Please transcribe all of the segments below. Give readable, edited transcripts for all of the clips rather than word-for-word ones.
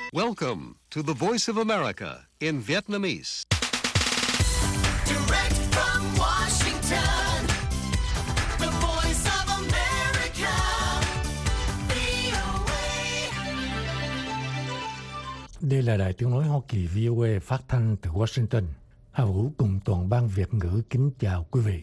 Welcome to the Voice of America in Vietnamese. Direct from Washington, the Voice of America, VOA. Đây là Đài Tiếng nói Hoa Kỳ VOA phát thanh từ Washington. Hà Vũ cùng toàn ban Việt ngữ kính chào quý vị.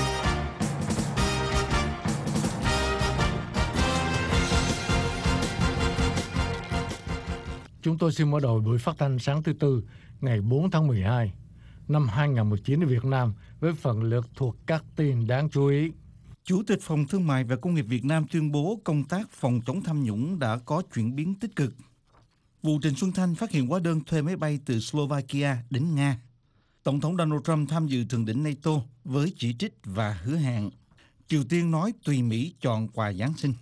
Chúng tôi xin mở đầu buổi phát thanh sáng thứ Tư, ngày 4 tháng 12, năm 2019 ở Việt Nam với phần lượt thuộc các tin đáng chú ý. Chủ tịch Phòng Thương mại và Công nghiệp Việt Nam tuyên bố công tác phòng chống tham nhũng đã có chuyển biến tích cực. Vụ Trịnh Xuân Thanh phát hiện hóa đơn thuê máy bay từ Slovakia đến Nga. Tổng thống Donald Trump tham dự thượng đỉnh NATO với chỉ trích và hứa hẹn. Triều Tiên nói tùy Mỹ chọn quà Giáng sinh.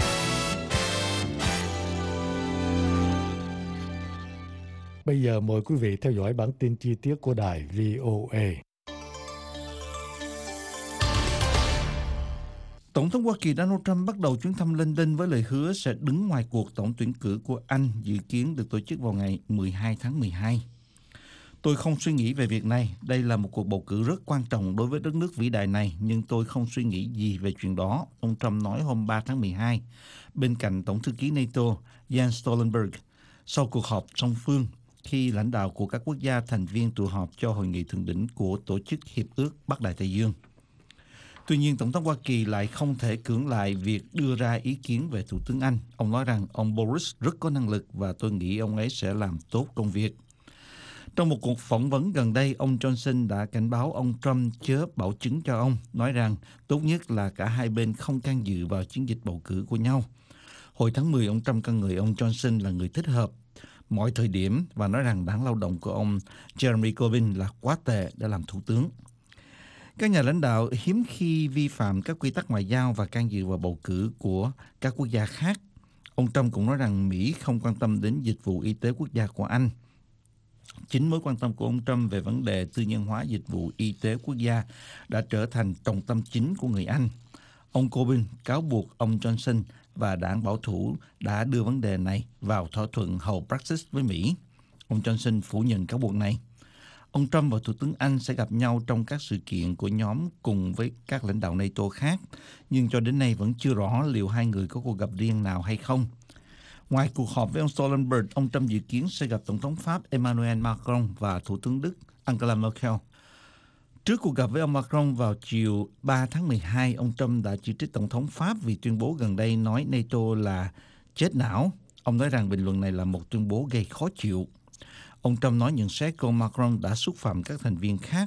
Bây giờ mời quý vị theo dõi bản tin chi tiết của đài VOA. Tổng thống Hoa Kỳ Donald Trump bắt đầu chuyến thăm London với lời hứa sẽ đứng ngoài cuộc tổng tuyển cử của Anh dự kiến được tổ chức vào ngày 12 tháng 12. Tôi không suy nghĩ về việc này. Đây là một cuộc bầu cử rất quan trọng đối với đất nước vĩ đại này, nhưng tôi không suy nghĩ gì về chuyện đó, ông Trump nói hôm 3 tháng 12, bên cạnh Tổng thư ký NATO Jens Stoltenberg, sau cuộc họp song phương khi lãnh đạo của các quốc gia thành viên tụ họp cho hội nghị thượng đỉnh của Tổ chức Hiệp ước Bắc Đại Tây Dương. Tuy nhiên, Tổng thống Hoa Kỳ lại không thể cưỡng lại việc đưa ra ý kiến về Thủ tướng Anh. Ông nói rằng ông Boris rất có năng lực và tôi nghĩ ông ấy sẽ làm tốt công việc. Trong một cuộc phỏng vấn gần đây, ông Johnson đã cảnh báo ông Trump chớ bảo chứng cho ông, nói rằng tốt nhất là cả hai bên không can dự vào chiến dịch bầu cử của nhau. Hồi tháng 10, ông Trump ca ngợi ông Johnson là người thích hợp mọi thời điểm và nói rằng đảng lao động của ông Jeremy Corbyn là quá tệ để làm thủ tướng. Các nhà lãnh đạo hiếm khi vi phạm các quy tắc ngoại giao và can dự vào bầu cử của các quốc gia khác. Ông Trump cũng nói rằng Mỹ không quan tâm đến dịch vụ y tế quốc gia của Anh. Chính mối quan tâm của ông Trump về vấn đề tư nhân hóa dịch vụ y tế quốc gia đã trở thành trọng tâm chính của người Anh. Ông Corbyn cáo buộc ông Johnson và đảng bảo thủ đã đưa vấn đề này vào thỏa thuận hậu Brexit với Mỹ. Ông Johnson phủ nhận cáo buộc này. Ông Trump và Thủ tướng Anh sẽ gặp nhau trong các sự kiện của nhóm cùng với các lãnh đạo NATO khác, nhưng cho đến nay vẫn chưa rõ liệu hai người có cuộc gặp riêng nào hay không. Ngoài cuộc họp với ông Stoltenberg, ông Trump dự kiến sẽ gặp Tổng thống Pháp Emmanuel Macron và Thủ tướng Đức Angela Merkel. Trước cuộc gặp với ông Macron vào chiều 3 tháng 12, ông Trump đã chỉ trích Tổng thống Pháp vì tuyên bố gần đây nói NATO là chết não. Ông nói rằng bình luận này là một tuyên bố gây khó chịu. Ông Trump nói nhận xét của Macron đã xúc phạm các thành viên khác.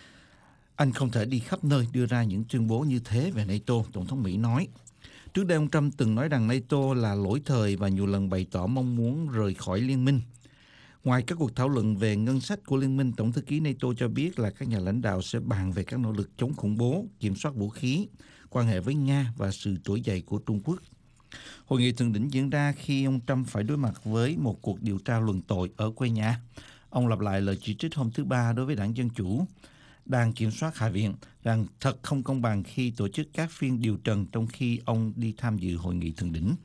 Anh không thể đi khắp nơi đưa ra những tuyên bố như thế về NATO, Tổng thống Mỹ nói. Trước đây ông Trump từng nói rằng NATO là lỗi thời và nhiều lần bày tỏ mong muốn rời khỏi liên minh. Ngoài các cuộc thảo luận về ngân sách của liên minh, Tổng thư ký NATO cho biết là các nhà lãnh đạo sẽ bàn về các nỗ lực chống khủng bố, kiểm soát vũ khí, quan hệ với Nga và sự trỗi dậy của Trung Quốc. Hội nghị thượng đỉnh diễn ra khi ông Trump phải đối mặt với một cuộc điều tra luận tội ở quê nhà. Ông lặp lại lời chỉ trích hôm thứ Ba đối với đảng Dân Chủ đang kiểm soát Hạ viện rằng thật không công bằng khi tổ chức các phiên điều trần trong khi ông đi tham dự hội nghị thượng đỉnh.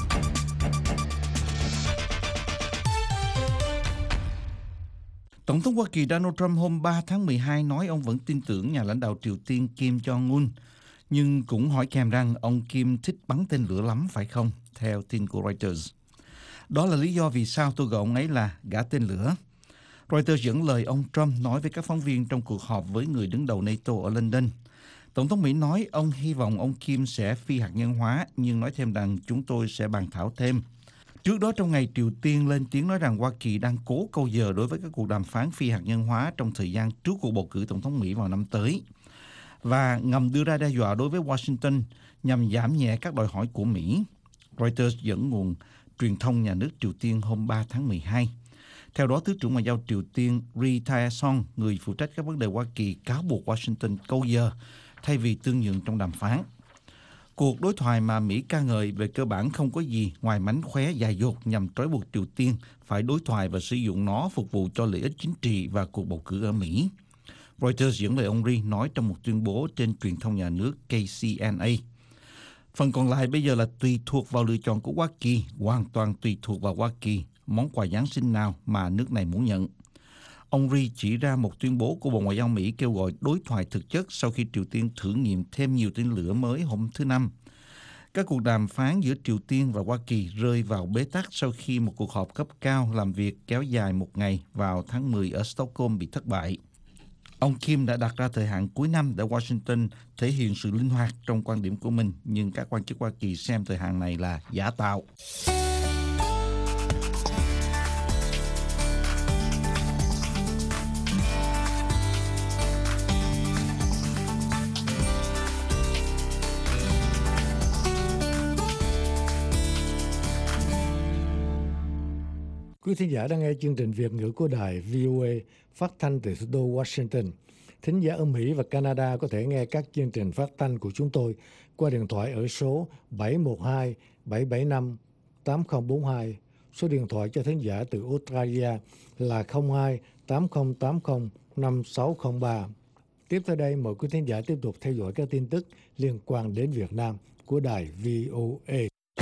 Tổng thống Hoa Kỳ Donald Trump hôm 3 tháng 12 nói ông vẫn tin tưởng nhà lãnh đạo Triều Tiên Kim Jong-un, nhưng cũng hỏi kèm rằng ông Kim thích bắn tên lửa lắm phải không, theo tin của Reuters. Đó là lý do vì sao tôi gọi ông ấy là gã tên lửa. Reuters dẫn lời ông Trump nói với các phóng viên trong cuộc họp với người đứng đầu NATO ở London. Tổng thống Mỹ nói ông hy vọng ông Kim sẽ phi hạt nhân hóa, nhưng nói thêm rằng chúng tôi sẽ bàn thảo thêm. Trước đó trong ngày, Triều Tiên lên tiếng nói rằng Hoa Kỳ đang cố câu giờ đối với các cuộc đàm phán phi hạt nhân hóa trong thời gian trước cuộc bầu cử tổng thống Mỹ vào năm tới, và ngầm đưa ra đe dọa đối với Washington nhằm giảm nhẹ các đòi hỏi của Mỹ. Reuters dẫn nguồn truyền thông nhà nước Triều Tiên hôm 3 tháng 12. Theo đó, Thứ trưởng Ngoại giao Triều Tiên Ri Tae-song, người phụ trách các vấn đề Hoa Kỳ, cáo buộc Washington câu giờ thay vì tương nhượng trong đàm phán. Cuộc đối thoại mà Mỹ ca ngợi về cơ bản không có gì ngoài mánh khóe dài dột nhằm trói buộc Triều Tiên phải đối thoại và sử dụng nó phục vụ cho lợi ích chính trị và cuộc bầu cử ở Mỹ. Reuters dẫn lời ông Ri nói trong một tuyên bố trên truyền thông nhà nước KCNA. Phần còn lại bây giờ là tùy thuộc vào lựa chọn của Hoa Kỳ, hoàn toàn tùy thuộc vào Hoa Kỳ. món quà Giáng sinh nào mà nước này muốn nhận. Ông Ri chỉ ra một tuyên bố của Bộ Ngoại giao Mỹ kêu gọi đối thoại thực chất sau khi Triều Tiên thử nghiệm thêm nhiều tên lửa mới hôm thứ Năm. Các cuộc đàm phán giữa Triều Tiên và Hoa Kỳ rơi vào bế tắc sau khi một cuộc họp cấp cao làm việc kéo dài một ngày vào tháng 10 ở Stockholm bị thất bại. Ông Kim đã đặt ra thời hạn cuối năm để Washington thể hiện sự linh hoạt trong quan điểm của mình, nhưng các quan chức Hoa Kỳ xem thời hạn này là giả tạo. Quý thính giả đang nghe chương trình Việt ngữ của đài VOA phát thanh từ thủ đô Washington. Thính giả ở Mỹ và Canada có thể nghe các chương trình phát thanh của chúng tôi qua điện thoại ở số 712-775-8042. Số điện thoại cho thính giả từ Australia là 02-8080-5603. Tiếp theo đây, mời quý thính giả tiếp tục theo dõi các tin tức liên quan đến Việt Nam của đài VOA.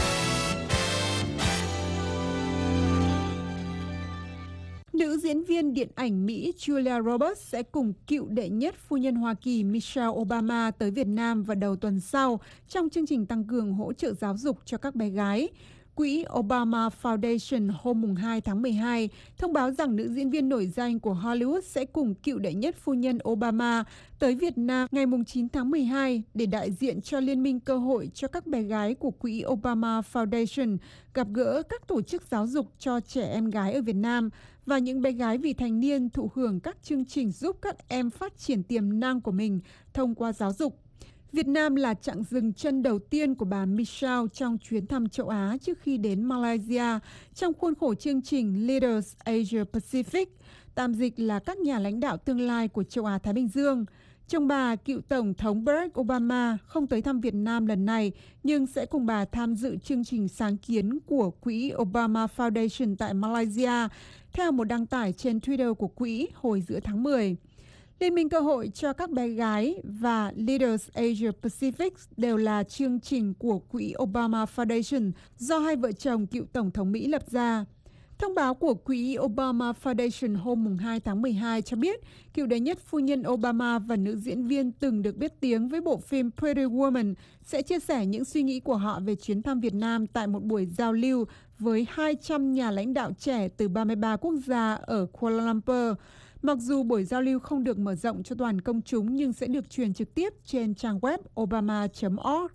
Nữ diễn viên điện ảnh Mỹ Julia Roberts sẽ cùng cựu đệ nhất phu nhân Hoa Kỳ Michelle Obama tới Việt Nam vào đầu tuần sau trong chương trình tăng cường hỗ trợ giáo dục cho các bé gái. Quỹ Obama Foundation hôm 2 tháng 12 thông báo rằng nữ diễn viên nổi danh của Hollywood sẽ cùng cựu đệ nhất phu nhân Obama tới Việt Nam ngày 9 tháng 12 để đại diện cho Liên minh cơ hội cho các bé gái của Quỹ Obama Foundation gặp gỡ các tổ chức giáo dục cho trẻ em gái ở Việt Nam và những bé gái vị thành niên thụ hưởng các chương trình giúp các em phát triển tiềm năng của mình thông qua giáo dục. Việt Nam là chặng dừng chân đầu tiên của bà Michelle trong chuyến thăm châu Á trước khi đến Malaysia trong khuôn khổ chương trình Leaders Asia Pacific, tạm dịch là các nhà lãnh đạo tương lai của châu Á Thái Bình Dương. Chồng bà, cựu Tổng thống Barack Obama, không tới thăm Việt Nam lần này, nhưng sẽ cùng bà tham dự chương trình sáng kiến của Quỹ Obama Foundation tại Malaysia, theo một đăng tải trên Twitter của Quỹ hồi giữa tháng 10. Liên minh cơ hội cho các bé gái và Leaders Asia Pacific đều là chương trình của Quỹ Obama Foundation do hai vợ chồng cựu Tổng thống Mỹ lập ra. Thông báo của Quỹ Obama Foundation hôm 2 tháng 12 cho biết cựu đệ nhất phu nhân Obama và nữ diễn viên từng được biết tiếng với bộ phim Pretty Woman sẽ chia sẻ những suy nghĩ của họ về chuyến thăm Việt Nam tại một buổi giao lưu với 200 nhà lãnh đạo trẻ từ 33 quốc gia ở Kuala Lumpur. Mặc dù buổi giao lưu không được mở rộng cho toàn công chúng nhưng sẽ được truyền trực tiếp trên trang web obama.org.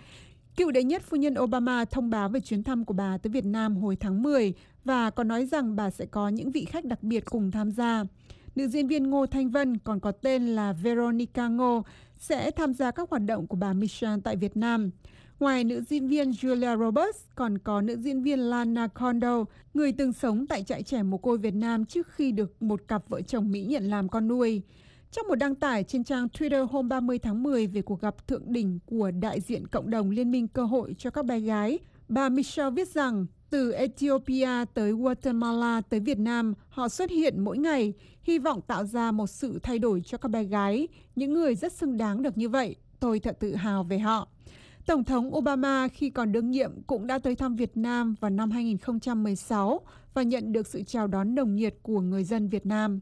Cựu đệ nhất phu nhân Obama thông báo về chuyến thăm của bà tới Việt Nam hồi tháng 10 và có nói rằng bà sẽ có những vị khách đặc biệt cùng tham gia. Nữ diễn viên Ngô Thanh Vân, còn có tên là Veronica Ngô, sẽ tham gia các hoạt động của bà Michelle tại Việt Nam. Ngoài nữ diễn viên Julia Roberts, còn có nữ diễn viên Lana Condor, người từng sống tại trại trẻ mồ côi Việt Nam trước khi được một cặp vợ chồng Mỹ nhận làm con nuôi. Trong một đăng tải trên trang Twitter hôm 30 tháng 10 về cuộc gặp thượng đỉnh của đại diện cộng đồng Liên minh cơ hội cho các bé gái, bà Michelle viết rằng từ Ethiopia tới Guatemala tới Việt Nam, họ xuất hiện mỗi ngày, hy vọng tạo ra một sự thay đổi cho các bé gái, những người rất xứng đáng được như vậy. Tôi thật tự hào về họ. Tổng thống Obama khi còn đương nhiệm cũng đã tới thăm Việt Nam vào năm 2016 và nhận được sự chào đón nồng nhiệt của người dân Việt Nam.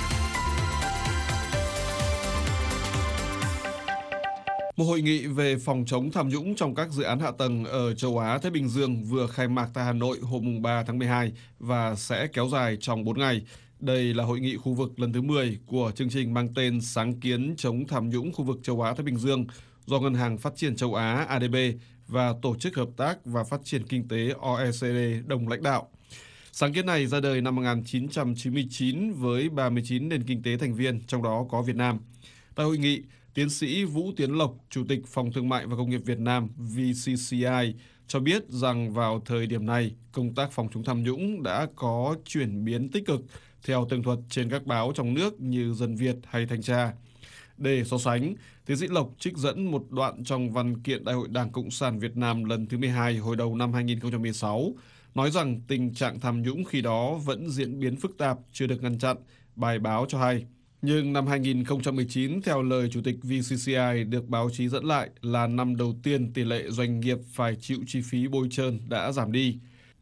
Một hội nghị về phòng chống tham nhũng trong các dự án hạ tầng ở châu Á Thái Bình Dương vừa khai mạc tại Hà Nội hôm 3 tháng 12 và sẽ kéo dài trong 4 ngày. Đây là hội nghị khu vực lần thứ 10 của chương trình mang tên Sáng kiến chống tham nhũng khu vực châu Á Thái Bình Dương do Ngân hàng Phát triển châu Á ADB và Tổ chức Hợp tác và Phát triển Kinh tế OECD đồng lãnh đạo. Sáng kiến này ra đời năm 1999 với 39 nền kinh tế thành viên, trong đó có Việt Nam. Tại hội nghị, Tiến sĩ Vũ Tiến Lộc, Chủ tịch Phòng Thương mại và Công nghiệp Việt Nam VCCI, cho biết rằng vào thời điểm này, công tác phòng chống tham nhũng đã có chuyển biến tích cực theo tường thuật trên các báo trong nước như Dân Việt hay Thanh tra. Để so sánh, Tiến sĩ Lộc trích dẫn một đoạn trong văn kiện Đại hội Đảng Cộng sản Việt Nam lần thứ 12 hồi đầu năm 2016, nói rằng tình trạng tham nhũng khi đó vẫn diễn biến phức tạp, chưa được ngăn chặn, bài báo cho hay. Nhưng năm 2019, theo lời Chủ tịch VCCI được báo chí dẫn lại, là năm đầu tiên tỷ lệ doanh nghiệp phải chịu chi phí bôi trơn đã giảm đi.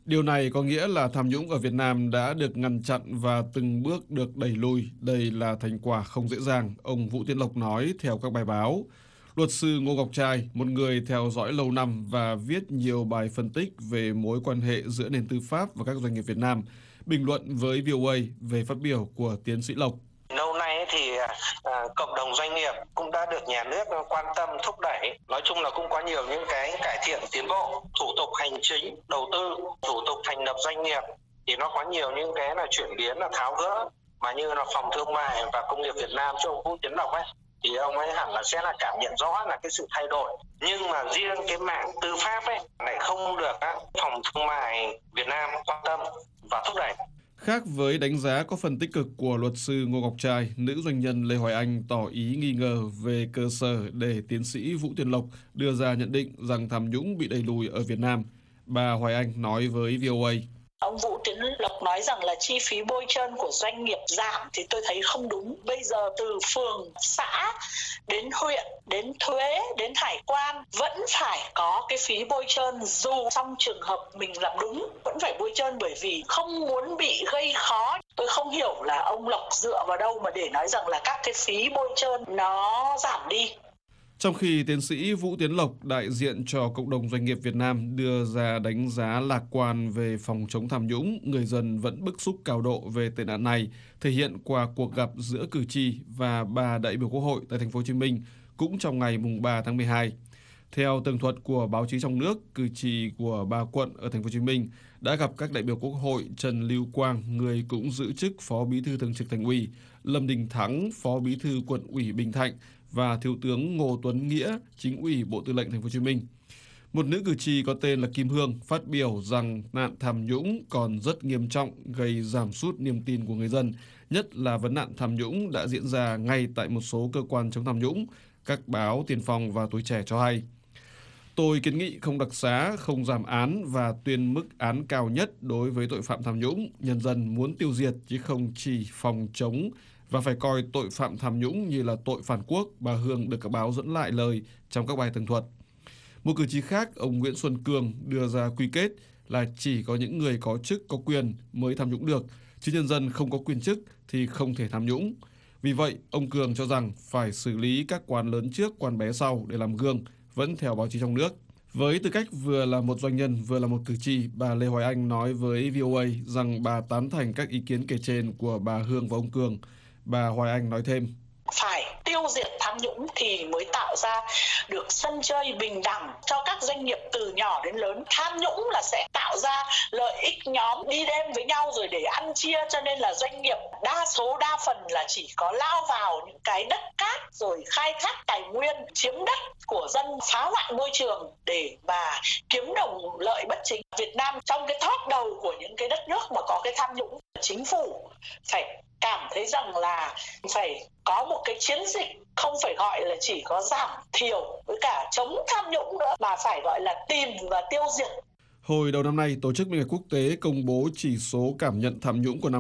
Điều này có nghĩa là tham nhũng ở Việt Nam đã được ngăn chặn và từng bước được đẩy lùi. Đây là thành quả không dễ dàng, ông Vũ Tiến Lộc nói theo các bài báo. Luật sư Ngô Ngọc Trai, một người theo dõi lâu năm và viết nhiều bài phân tích về mối quan hệ giữa nền tư pháp và các doanh nghiệp Việt Nam, bình luận với VOA về phát biểu của tiến sĩ Lộc. Lâu nay thì cộng đồng doanh nghiệp cũng đã được nhà nước quan tâm thúc đẩy. Nói chung là cũng có nhiều những cái cải thiện tiến bộ, thủ tục hành chính, đầu tư, thủ tục thành lập doanh nghiệp thì nó có nhiều những cái là chuyển biến, là tháo gỡ, mà như là Phòng Thương mại và Công nghiệp Việt Nam cho ông Vũ Tiến Lộc ấy, thì ông ấy hẳn là sẽ là cảm nhận rõ là cái sự thay đổi. Nhưng mà riêng cái mảng tư pháp ấy lại không được Phòng Thương mại Việt Nam quan tâm và thúc đẩy. Khác với đánh giá có phần tích cực của luật sư Ngô Ngọc Trai, nữ doanh nhân Lê Hoài Anh tỏ ý nghi ngờ về cơ sở để tiến sĩ Vũ Tiến Lộc đưa ra nhận định rằng tham nhũng bị đẩy lùi ở Việt Nam. Bà Hoài Anh nói với VOA. Ông Vũ Tiến Lộc nói rằng là chi phí bôi trơn của doanh nghiệp giảm thì tôi thấy không đúng. Bây giờ từ phường, xã đến huyện, đến thuế, đến hải quan vẫn phải có cái phí bôi trơn, dù trong trường hợp mình làm đúng vẫn phải bôi trơn bởi vì không muốn bị gây khó. Tôi không hiểu là ông Lộc dựa vào đâu mà để nói rằng là các cái phí bôi trơn nó giảm đi. Trong khi tiến sĩ Vũ Tiến Lộc, đại diện cho cộng đồng doanh nghiệp Việt Nam, đưa ra đánh giá lạc quan về phòng chống tham nhũng, người dân vẫn bức xúc cao độ về tệ nạn này, thể hiện qua cuộc gặp giữa cử tri và 3 đại biểu Quốc hội tại thành phố Hồ Chí Minh cũng trong ngày mùng 3 tháng 12. Theo tường thuật của báo chí trong nước, cử tri của 3 quận ở thành phố Hồ Chí Minh đã gặp các đại biểu Quốc hội Trần Lưu Quang, người cũng giữ chức Phó Bí thư Thường trực Thành ủy, Lâm Đình Thắng, Phó Bí thư Quận ủy Bình Thạnh và Thiếu tướng Ngô Tuấn Nghĩa, Chính ủy Bộ Tư lệnh Thành phố Hồ Chí Minh. Một nữ cử tri có tên là Kim Hương phát biểu rằng nạn tham nhũng còn rất nghiêm trọng, gây giảm sút niềm tin của người dân, nhất là vấn nạn tham nhũng đã diễn ra ngay tại một số cơ quan chống tham nhũng, các báo Tiền Phong và Tuổi Trẻ cho hay. Tôi kiến nghị không đặc xá, không giảm án và tuyên mức án cao nhất đối với tội phạm tham nhũng. Nhân dân muốn tiêu diệt chứ không chỉ phòng chống và phải coi tội phạm tham nhũng như là tội phản quốc, bà Hương được các báo dẫn lại lời trong các bài tường thuật. Một cử tri khác, ông Nguyễn Xuân Cường đưa ra quy kết là chỉ có những người có chức có quyền mới tham nhũng được, chứ nhân dân không có quyền chức thì không thể tham nhũng. Vì vậy, ông Cường cho rằng phải xử lý các quan lớn trước, quan bé sau để làm gương, vẫn theo báo chí trong nước. Với tư cách vừa là một doanh nhân, vừa là một cử tri, bà Lê Hoài Anh nói với VOA rằng bà tán thành các ý kiến kể trên của bà Hương và ông Cường. Bà Hoài Anh nói thêm. Phải tiêu diệt tham nhũng thì mới tạo ra được sân chơi bình đẳng cho các doanh nghiệp từ nhỏ đến lớn. Tham nhũng là sẽ tạo ra lợi ích nhóm đi đêm với nhau rồi để ăn chia, cho nên là doanh nghiệp đa phần là chỉ có lao vào những cái đất cát rồi khai thác tài nguyên, chiếm đất của dân, phá hoại môi trường để mà kiếm đồng lợi bất chính. Việt Nam trong cái top đầu của những cái đất nước mà có cái tham nhũng, chính phủ phải cảm thấy rằng là phải có một cái chiến dịch, không phải gọi là chỉ có giảm thiểu với cả chống tham nhũng nữa, mà phải gọi là tìm và tiêu diệt. Hồi đầu năm nay, Tổ chức Minh bạch Quốc tế công bố chỉ số cảm nhận tham nhũng của năm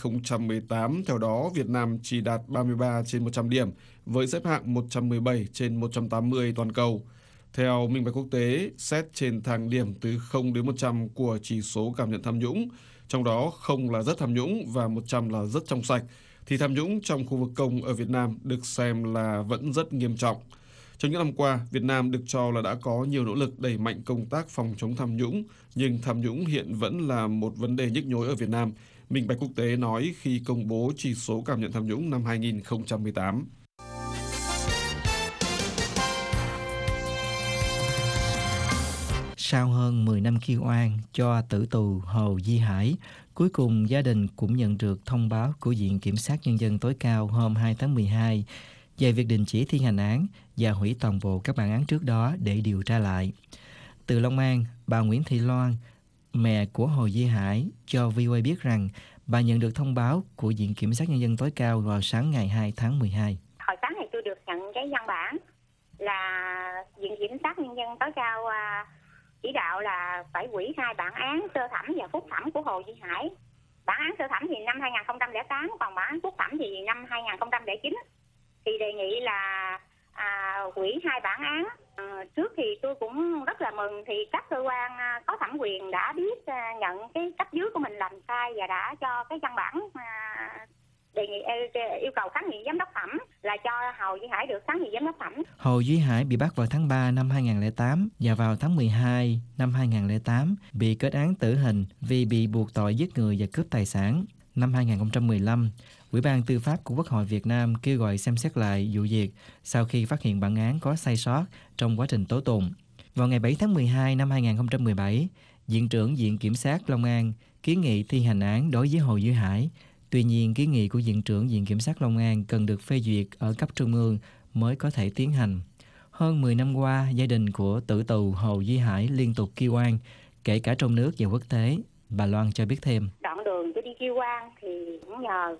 2018. Theo đó, Việt Nam chỉ đạt 33 trên 100 điểm, với xếp hạng 117 trên 180 toàn cầu. Theo Minh bạch Quốc tế, xét trên thang điểm từ 0 đến 100 của chỉ số cảm nhận tham nhũng, trong đó 0 là rất tham nhũng và 100 là rất trong sạch, thì tham nhũng trong khu vực công ở Việt Nam được xem là vẫn rất nghiêm trọng. Trong những năm qua, Việt Nam được cho là đã có nhiều nỗ lực đẩy mạnh công tác phòng chống tham nhũng, nhưng tham nhũng hiện vẫn là một vấn đề nhức nhối ở Việt Nam, Minh bạch Quốc tế nói khi công bố chỉ số cảm nhận tham nhũng năm 2018. Sau hơn 10 năm kêu oan cho tử tù Hồ Duy Hải, cuối cùng gia đình cũng nhận được thông báo của Viện Kiểm sát Nhân dân tối cao hôm 2 tháng 12 về việc đình chỉ thi hành án và hủy toàn bộ các bản án trước đó để điều tra lại. Từ Long An, bà Nguyễn Thị Loan, mẹ của Hồ Duy Hải, cho VOA biết rằng bà nhận được thông báo của Viện Kiểm sát Nhân dân tối cao vào sáng ngày 2 tháng 12. Hồi sáng này tôi được nhận cái văn bản là Viện Kiểm sát Nhân dân tối cao chỉ đạo là phải hủy 2 bản án sơ thẩm và phúc thẩm của Hồ Duy Hải. Bản án sơ thẩm thì năm 2008, còn bản án phúc thẩm thì năm 2009. Thì đề nghị là hủy 2 bản án Trước thì tôi cũng rất là mừng, thì các cơ quan có thẩm quyền đã biết nhận cái cấp dưới của mình làm sai và đã cho cái văn bản đề nghị yêu cầu kháng nghị giám đốc thẩm là cho Hồ Duy Hải được kháng nghị giám đốc thẩm. Hồ Duy Hải bị bắt vào tháng 3 năm 2008 và vào tháng 12 năm 2008 bị kết án tử hình vì bị buộc tội giết người và cướp tài sản. Năm 2015, Ủy ban Tư pháp của Quốc hội Việt Nam kêu gọi xem xét lại vụ việc sau khi phát hiện bản án có sai sót trong quá trình tố tụng. Vào ngày 7 tháng 12 năm 2017, Viện trưởng Viện Kiểm sát Long An kiến nghị thi hành án đối với Hồ Duy Hải. Tuy nhiên, kiến nghị của Viện trưởng Viện Kiểm sát Long An cần được phê duyệt ở cấp trung ương mới có thể tiến hành. Hơn 10 năm qua, gia đình của tử tù Hồ Duy Hải liên tục kêu oan, kể cả trong nước và quốc tế. Bà Loan cho biết thêm. Đoạn đường tôi đi kêu oan thì cũng nhờ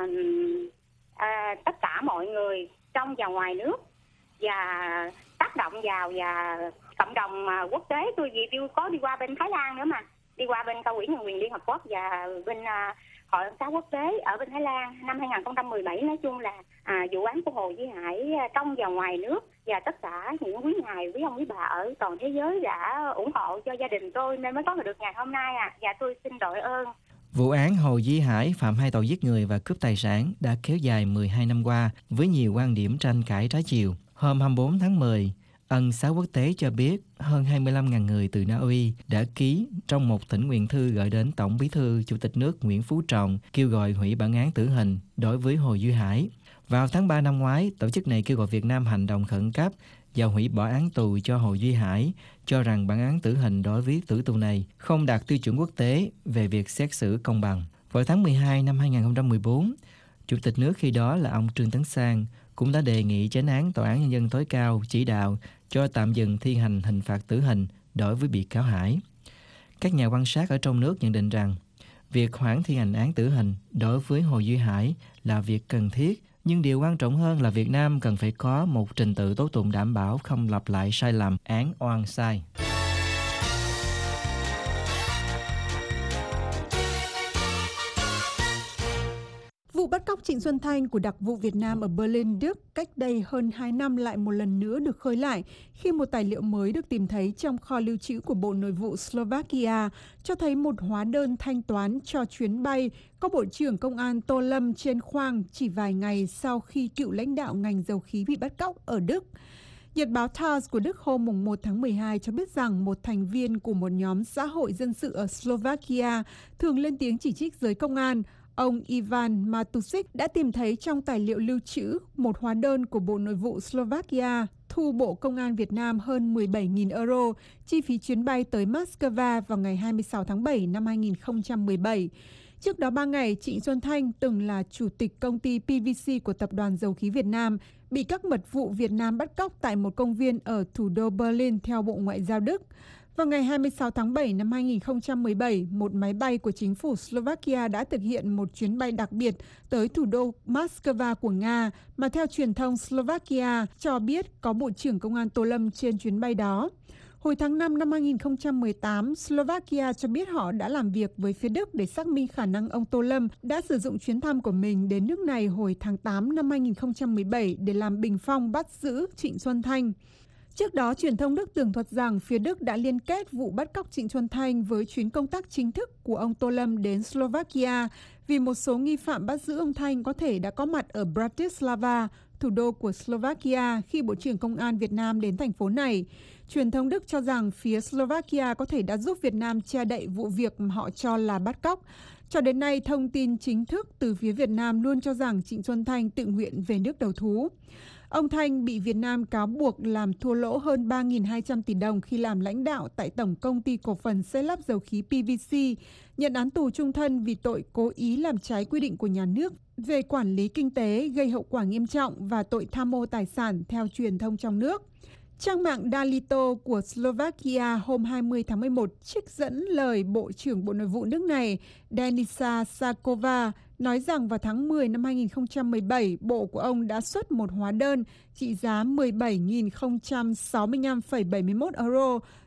tất cả mọi người trong và ngoài nước và tác động vào và cộng đồng quốc tế. Tôi có đi qua bên Thái Lan nữa mà, đi qua bên Cao ủy Nhân quyền Liên Hợp Quốc và bên Hội ân xá quốc tế ở bên Thái Lan năm 2017. Nói chung là vụ án của Hồ Duy Hải trong và ngoài nước và tất cả những quý ngài, quý ông, quý bà ở toàn thế giới đã ủng hộ cho gia đình tôi nên mới có được ngày hôm nay và tôi xin đội ơn. Vụ án Hồ Duy Hải phạm 2 tội giết người và cướp tài sản đã kéo dài 12 năm qua với nhiều quan điểm tranh cãi trái chiều. Hôm 24 tháng 10, Ân xá quốc tế cho biết hơn 25.000 người từ Na Uy đã ký trong một thỉnh nguyện thư gửi đến Tổng Bí thư Chủ tịch nước Nguyễn Phú Trọng kêu gọi hủy bản án tử hình đối với Hồ Duy Hải. Vào tháng 3 năm ngoái, tổ chức này kêu gọi Việt Nam hành động khẩn cấp và hủy bỏ án tù cho Hồ Duy Hải, cho rằng bản án tử hình đối với tử tù này không đạt tiêu chuẩn quốc tế về việc xét xử công bằng. Vào tháng 12 năm 2014, Chủ tịch nước khi đó là ông Trương Tấn Sang cũng đã đề nghị chánh án Tòa án Nhân dân tối cao chỉ đạo cho tạm dừng thi hành hình phạt tử hình đối với bị cáo Hải. Các nhà quan sát ở trong nước nhận định rằng việc hoãn thi hành án tử hình đối với Hồ Duy Hải là việc cần thiết, nhưng điều quan trọng hơn là Việt Nam cần phải có một trình tự tố tụng đảm bảo không lặp lại sai lầm, án oan sai. Vụ bắt cóc Trịnh Xuân Thanh của đặc vụ Việt Nam ở Berlin, Đức cách đây hơn 2 năm lại một lần nữa được khơi lại khi một tài liệu mới được tìm thấy trong kho lưu trữ của Bộ Nội vụ Slovakia cho thấy một hóa đơn thanh toán cho chuyến bay có Bộ trưởng Công an Tô Lâm trên khoang chỉ vài ngày sau khi cựu lãnh đạo ngành dầu khí bị bắt cóc ở Đức. Nhật báo TASS của Đức hôm 1 tháng 12 cho biết rằng một thành viên của một nhóm xã hội dân sự ở Slovakia thường lên tiếng chỉ trích giới công an, ông Ivan Matusik đã tìm thấy trong tài liệu lưu trữ một hóa đơn của Bộ Nội vụ Slovakia thu Bộ Công an Việt Nam hơn 17.000 euro chi phí chuyến bay tới Moscow vào ngày 26 tháng 7 năm 2017. Trước đó 3 ngày, Trịnh Xuân Thanh từng là chủ tịch công ty PVC của Tập đoàn Dầu khí Việt Nam, bị các mật vụ Việt Nam bắt cóc tại một công viên ở thủ đô Berlin theo Bộ Ngoại giao Đức. Vào ngày 26 tháng 7 năm 2017, một máy bay của chính phủ Slovakia đã thực hiện một chuyến bay đặc biệt tới thủ đô Moscow của Nga, mà theo truyền thông Slovakia cho biết có Bộ trưởng Công an Tô Lâm trên chuyến bay đó. Hồi tháng 5 năm 2018, Slovakia cho biết họ đã làm việc với phía Đức để xác minh khả năng ông Tô Lâm đã sử dụng chuyến thăm của mình đến nước này hồi tháng 8 năm 2017 để làm bình phong bắt giữ Trịnh Xuân Thanh. Trước đó, truyền thông Đức tường thuật rằng phía Đức đã liên kết vụ bắt cóc Trịnh Xuân Thanh với chuyến công tác chính thức của ông Tô Lâm đến Slovakia, vì một số nghi phạm bắt giữ ông Thanh có thể đã có mặt ở Bratislava, thủ đô của Slovakia, khi Bộ trưởng Công an Việt Nam đến thành phố này. Truyền thông Đức cho rằng phía Slovakia có thể đã giúp Việt Nam che đậy vụ việc mà họ cho là bắt cóc. Cho đến nay, thông tin chính thức từ phía Việt Nam luôn cho rằng Trịnh Xuân Thanh tự nguyện về nước đầu thú. Ông Thanh bị Việt Nam cáo buộc làm thua lỗ hơn 3.200 tỷ đồng khi làm lãnh đạo tại Tổng Công ty Cổ phần Xây lắp Dầu khí PVC, nhận án tù chung thân vì tội cố ý làm trái quy định của nhà nước về quản lý kinh tế gây hậu quả nghiêm trọng và tội tham mô tài sản theo truyền thông trong nước. Trang mạng Dalito của Slovakia hôm 20 tháng 11 trích dẫn lời Bộ trưởng Bộ Nội vụ nước này Denisa Sakova nói rằng vào tháng 10 năm 2017, Bộ của ông đã xuất một hóa đơn trị giá 17.065,71 euro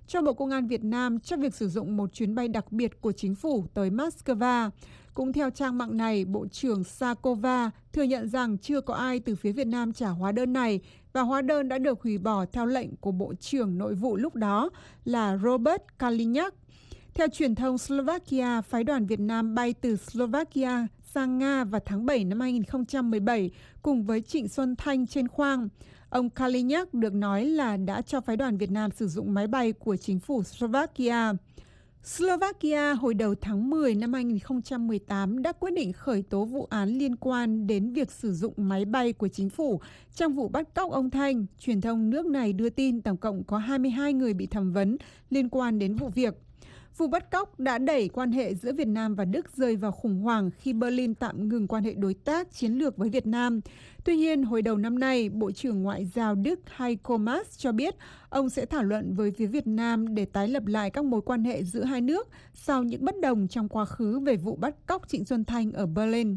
cho Bộ Công an Việt Nam cho việc sử dụng một chuyến bay đặc biệt của chính phủ tới Moscow. Cũng theo trang mạng này, Bộ trưởng Sakova thừa nhận rằng chưa có ai từ phía Việt Nam trả hóa đơn này và hóa đơn đã được hủy bỏ theo lệnh của Bộ trưởng Nội vụ lúc đó là Robert Kalinyak. Theo truyền thông Slovakia, phái đoàn Việt Nam bay từ Slovakia sang Nga vào tháng 7 năm 2017 cùng với Trịnh Xuân Thanh trên khoang. Ông Kalinyak được nói là đã cho phái đoàn Việt Nam sử dụng máy bay của chính phủ Slovakia. Slovakia hồi đầu tháng 10 năm 2018 đã quyết định khởi tố vụ án liên quan đến việc sử dụng máy bay của chính phủ trong vụ bắt cóc ông Thanh. Truyền thông nước này đưa tin tổng cộng có 22 người bị thẩm vấn liên quan đến vụ việc. Vụ bắt cóc đã đẩy quan hệ giữa Việt Nam và Đức rơi vào khủng hoảng khi Berlin tạm ngừng quan hệ đối tác chiến lược với Việt Nam. Tuy nhiên, hồi đầu năm nay, Bộ trưởng Ngoại giao Đức Heiko Maas cho biết ông sẽ thảo luận với phía Việt Nam để tái lập lại các mối quan hệ giữa hai nước sau những bất đồng trong quá khứ về vụ bắt cóc Trịnh Xuân Thanh ở Berlin.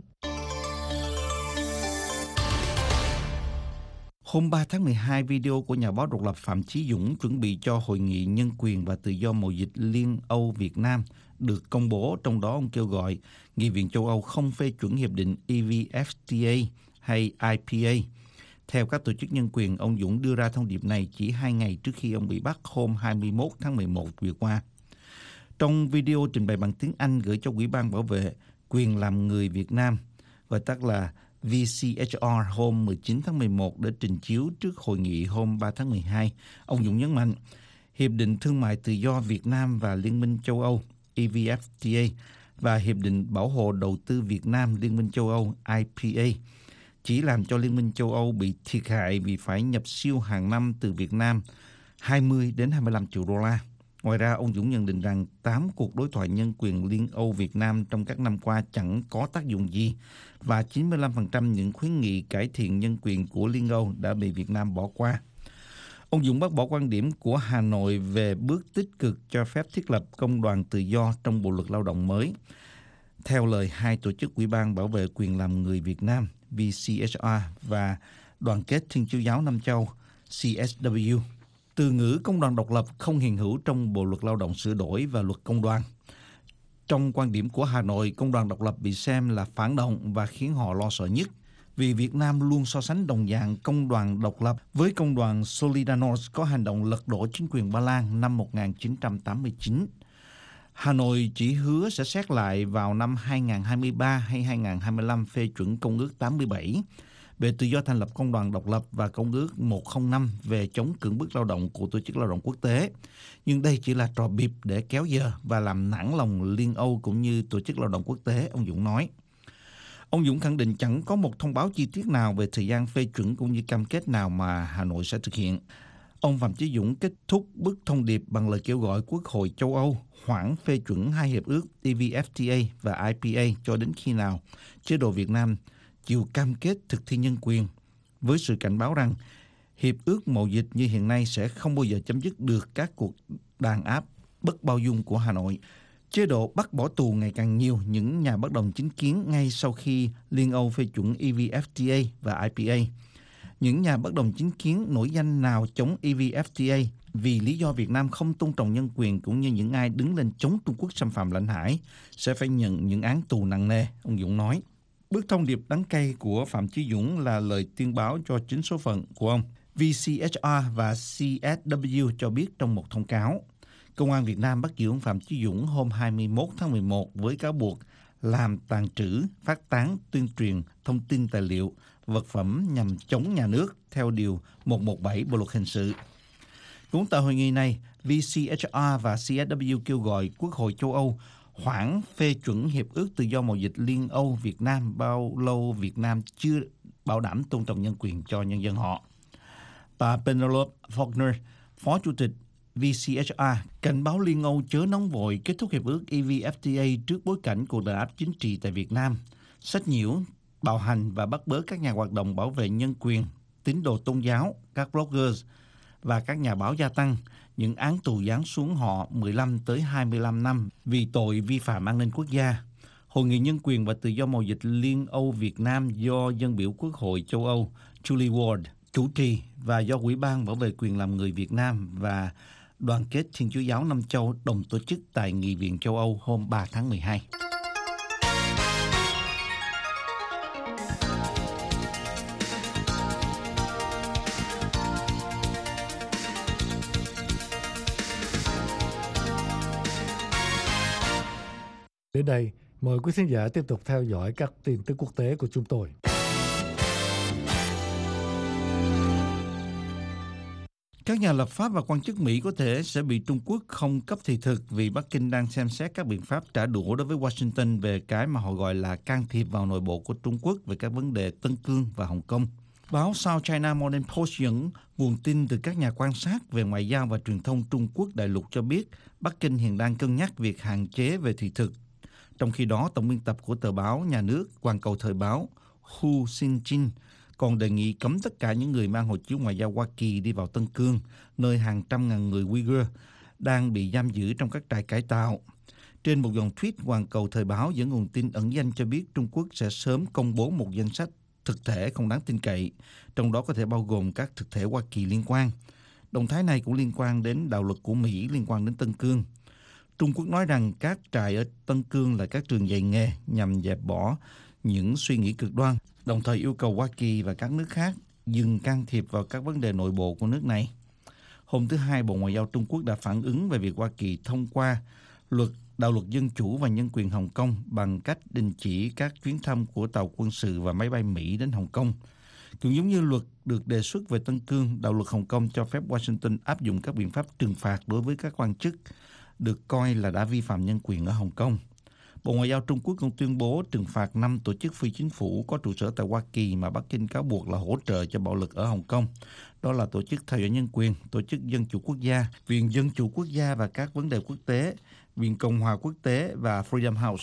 Hôm 3 tháng 12, video của nhà báo độc lập Phạm Chí Dũng chuẩn bị cho Hội nghị Nhân quyền và Tự do Mậu dịch Liên Âu Việt Nam được công bố. Trong đó ông kêu gọi Nghị viện châu Âu không phê chuẩn hiệp định EVFTA hay IPA. Theo các tổ chức nhân quyền, ông Dũng đưa ra thông điệp này chỉ 2 ngày trước khi ông bị bắt hôm 21 tháng 11 vừa qua. Trong video trình bày bằng tiếng Anh gửi cho Ủy ban Bảo vệ Quyền làm người Việt Nam, gọi tắt là VCHR, hôm 19 tháng 11 để trình chiếu trước hội nghị hôm 3 tháng 12, ông Dũng nhấn mạnh Hiệp định Thương mại Tự do Việt Nam và Liên minh châu Âu EVFTA và Hiệp định Bảo hộ Đầu tư Việt Nam Liên minh châu Âu IPA chỉ làm cho Liên minh châu Âu bị thiệt hại vì phải nhập siêu hàng năm từ Việt Nam 20 đến 25 triệu đô la. Ngoài ra, ông Dũng nhận định rằng 8 cuộc đối thoại nhân quyền Liên Âu Việt Nam trong các năm qua chẳng có tác dụng gì và 95% những khuyến nghị cải thiện nhân quyền của Liên Âu đã bị Việt Nam bỏ qua. Ông Dũng bác bỏ quan điểm của Hà Nội về bước tích cực cho phép thiết lập công đoàn tự do trong Bộ luật Lao động mới. Theo lời hai tổ chức Ủy ban Bảo vệ Quyền làm người Việt Nam VCHR và Đoàn kết Thiên Chúa giáo Nam Châu CSW, từ ngữ công đoàn độc lập không hiện hữu trong Bộ luật Lao động sửa đổi và luật công đoàn. Trong quan điểm của Hà Nội, công đoàn độc lập bị xem là phản động và khiến họ lo sợ nhất, vì Việt Nam luôn so sánh đồng dạng công đoàn độc lập với công đoàn Solidarność có hành động lật đổ chính quyền Ba Lan năm 1989. Hà Nội chỉ hứa sẽ xét lại vào năm 2023 hay 2025 phê chuẩn Công ước 87 về tự do thành lập công đoàn độc lập và Công ước 105 về chống cưỡng bức lao động của Tổ chức Lao động Quốc tế. Nhưng đây chỉ là trò bịp để kéo giờ và làm nản lòng Liên Âu cũng như Tổ chức Lao động Quốc tế, ông Dũng nói. Ông Dũng khẳng định chẳng có một thông báo chi tiết nào về thời gian phê chuẩn cũng như cam kết nào mà Hà Nội sẽ thực hiện. Ông Phạm Chí Dũng kết thúc bức thông điệp bằng lời kêu gọi Quốc hội châu Âu hoãn phê chuẩn hai hiệp ước EVFTA và IPA cho đến khi nào chế độ Việt Nam chịu cam kết thực thi nhân quyền, với sự cảnh báo rằng hiệp ước mậu dịch như hiện nay sẽ không bao giờ chấm dứt được các cuộc đàn áp bất bao dung của Hà Nội. Chế độ bắt bỏ tù ngày càng nhiều những nhà bất đồng chính kiến ngay sau khi Liên Âu phê chuẩn EVFTA và IPA. Những nhà bất đồng chính kiến nổi danh nào chống EVFTA vì lý do Việt Nam không tôn trọng nhân quyền cũng như những ai đứng lên chống Trung Quốc xâm phạm lãnh hải sẽ phải nhận những án tù nặng nề, ông Dũng nói. Bức thông điệp đắng cay của Phạm Chí Dũng là lời tuyên báo cho chính số phận của ông. VCHR và CSW cho biết trong một thông cáo, Công an Việt Nam bắt giữ ông Phạm Chí Dũng hôm 21 tháng 11 với cáo buộc làm tàng trữ, phát tán, tuyên truyền, thông tin tài liệu, vật phẩm nhằm chống nhà nước theo Điều 117 Bộ Luật Hình sự. Cũng tại hội nghị này, VCHR và CSW kêu gọi Quốc hội châu Âu hoãn phê chuẩn Hiệp ước Tự do Mậu dịch Liên Âu Việt Nam bao lâu Việt Nam chưa bảo đảm tôn trọng nhân quyền cho nhân dân họ. Bà Penelope Faulkner, Phó Chủ tịch VCHR, cảnh báo Liên Âu chớ nóng vội kết thúc Hiệp ước EVFTA trước bối cảnh cuộc đàn áp chính trị tại Việt Nam, sách nhiễu, bạo hành và bắt bớ các nhà hoạt động bảo vệ nhân quyền, tín đồ tôn giáo, các bloggers và các nhà báo gia tăng, những án tù giáng xuống họ 15 tới 25 năm vì tội vi phạm an ninh quốc gia. Hội nghị Nhân quyền và Tự do Mậu dịch Liên Âu Việt Nam do dân biểu Quốc hội châu Âu Julie Ward chủ trì và do Ủy ban Bảo vệ Quyền làm người Việt Nam và Đoàn kết Thiên Chúa giáo Nam Châu đồng tổ chức tại Nghị viện châu Âu hôm 3 tháng 12. Đến đây, mời quý khán giả tiếp tục theo dõi các tin tức quốc tế của chúng tôi. Các nhà lập pháp và quan chức Mỹ có thể sẽ bị Trung Quốc không cấp thị thực vì Bắc Kinh đang xem xét các biện pháp trả đũa đối với Washington về cái mà họ gọi là can thiệp vào nội bộ của Trung Quốc về các vấn đề Tân Cương và Hồng Kông. Báo South China Morning Post dẫn nguồn tin từ các nhà quan sát về ngoại giao và truyền thông Trung Quốc đại lục cho biết Bắc Kinh hiện đang cân nhắc việc hạn chế về thị thực. Trong khi đó, tổng biên tập của tờ báo nhà nước Hoàn Cầu Thời báo Hu Xinjin còn đề nghị cấm tất cả những người mang hộ chiếu ngoại giao Hoa Kỳ đi vào Tân Cương, nơi hàng trăm ngàn người Uyghur đang bị giam giữ trong các trại cải tạo. Trên một dòng tweet, Hoàn Cầu Thời báo dẫn nguồn tin ẩn danh cho biết Trung Quốc sẽ sớm công bố một danh sách thực thể không đáng tin cậy, trong đó có thể bao gồm các thực thể Hoa Kỳ liên quan. Động thái này cũng liên quan đến đạo luật của Mỹ liên quan đến Tân Cương. Trung Quốc nói rằng các trại ở Tân Cương là các trường dạy nghề nhằm dẹp bỏ những suy nghĩ cực đoan, đồng thời yêu cầu Hoa Kỳ và các nước khác dừng can thiệp vào các vấn đề nội bộ của nước này. Hôm thứ Hai, Bộ Ngoại giao Trung Quốc đã phản ứng về việc Hoa Kỳ thông qua đạo luật dân chủ và nhân quyền Hồng Kông bằng cách đình chỉ các chuyến thăm của tàu quân sự và máy bay Mỹ đến Hồng Kông. Cũng giống như luật được đề xuất về Tân Cương, đạo luật Hồng Kông cho phép Washington áp dụng các biện pháp trừng phạt đối với các quan chức được coi là đã vi phạm nhân quyền ở Hồng Kông. Bộ Ngoại giao Trung Quốc cũng tuyên bố trừng phạt 5 tổ chức phi chính phủ có trụ sở tại Hoa Kỳ mà Bắc Kinh cáo buộc là hỗ trợ cho bạo lực ở Hồng Kông. Đó là Tổ chức Theo dõi Nhân quyền, Tổ chức Dân chủ Quốc gia, Viện Dân chủ Quốc gia và các vấn đề quốc tế, Viện Cộng hòa Quốc tế và Freedom House.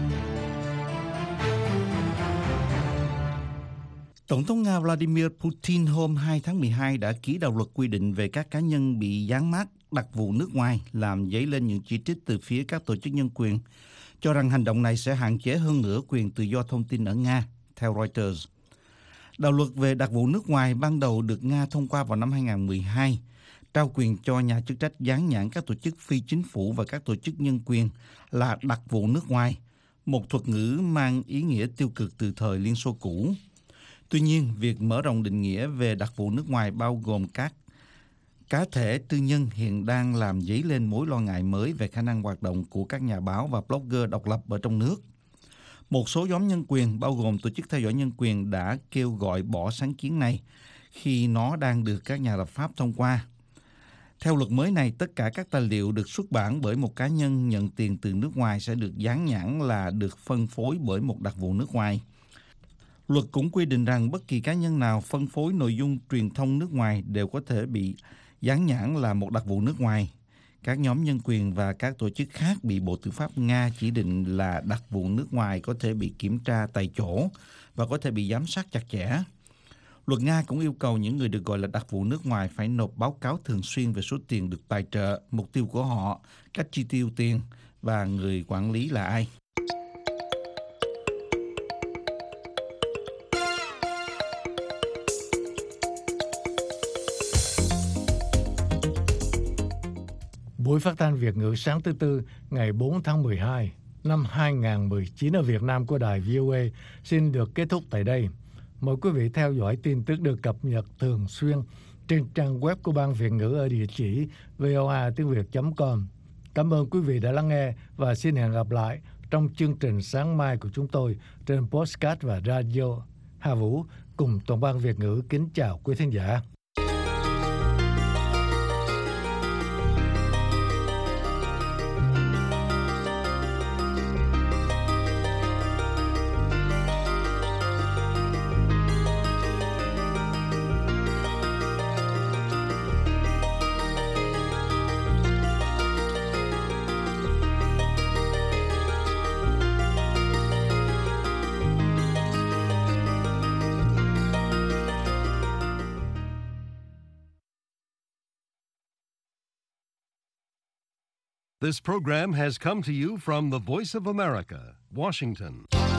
Tổng thống Nga Vladimir Putin hôm 2 tháng 12 đã ký đạo luật quy định về các cá nhân bị dán mác đặc vụ nước ngoài, làm dấy lên những chỉ trích từ phía các tổ chức nhân quyền, cho rằng hành động này sẽ hạn chế hơn nữa quyền tự do thông tin ở Nga, theo Reuters. Đạo luật về đặc vụ nước ngoài ban đầu được Nga thông qua vào năm 2012, trao quyền cho nhà chức trách dán nhãn các tổ chức phi chính phủ và các tổ chức nhân quyền là đặc vụ nước ngoài, một thuật ngữ mang ý nghĩa tiêu cực từ thời Liên Xô cũ. Tuy nhiên, việc mở rộng định nghĩa về đặc vụ nước ngoài bao gồm các cá thể tư nhân hiện đang làm dấy lên mối lo ngại mới về khả năng hoạt động của các nhà báo và blogger độc lập ở trong nước. Một số nhóm nhân quyền, bao gồm Tổ chức Theo dõi Nhân quyền, đã kêu gọi bỏ sáng kiến này khi nó đang được các nhà lập pháp thông qua. Theo luật mới này, tất cả các tài liệu được xuất bản bởi một cá nhân nhận tiền từ nước ngoài sẽ được dán nhãn là được phân phối bởi một đặc vụ nước ngoài. Luật cũng quy định rằng bất kỳ cá nhân nào phân phối nội dung truyền thông nước ngoài đều có thể bị dán nhãn là một đặc vụ nước ngoài. Các nhóm nhân quyền và các tổ chức khác bị Bộ Tư pháp Nga chỉ định là đặc vụ nước ngoài có thể bị kiểm tra tại chỗ và có thể bị giám sát chặt chẽ. Luật Nga cũng yêu cầu những người được gọi là đặc vụ nước ngoài phải nộp báo cáo thường xuyên về số tiền được tài trợ, mục tiêu của họ, cách chi tiêu tiền và người quản lý là ai. Buổi phát thanh Việt ngữ sáng thứ Tư ngày 4 tháng 12 năm 2019 ở Việt Nam của đài VOA xin được kết thúc tại đây. Mời quý vị theo dõi tin tức được cập nhật thường xuyên trên trang web của Ban Việt ngữ ở địa chỉ voatinhviet.com. Cảm ơn quý vị đã lắng nghe và xin hẹn gặp lại trong chương trình sáng mai của chúng tôi trên podcast và radio. Hà Vũ cùng toàn ban Việt ngữ kính chào quý thính giả. This program has come to you from the Voice of America, Washington.